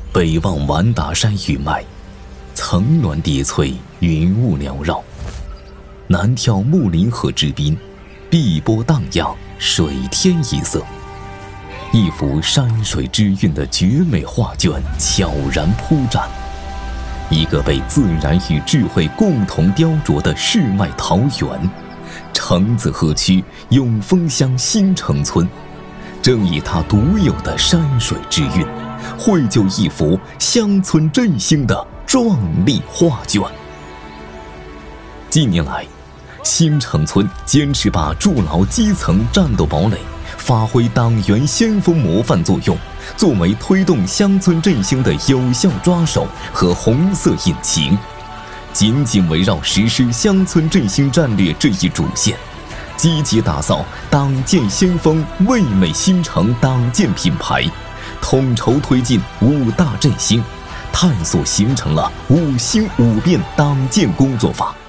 北望完达山玉脉，层峦叠翠，云雾缭绕；南眺木林河之滨，碧波荡漾，水天一色。一幅山水之韵的绝美画卷悄然铺展，一个被自然与智慧共同雕琢的世外桃源——橙子河区永丰乡新城村，正以它独有的山水之韵，绘就一幅乡村振兴的壮丽画卷。近年来，新城村坚持把筑牢基层战斗堡垒，发挥党员先锋模范作用，作为推动乡村振兴的有效抓手和红色引擎，紧紧围绕实施乡村振兴战略这一主线，积极打造党建先锋味美新城党建品牌，统筹推进5大振兴，探索形成了5兴5变党建工作法。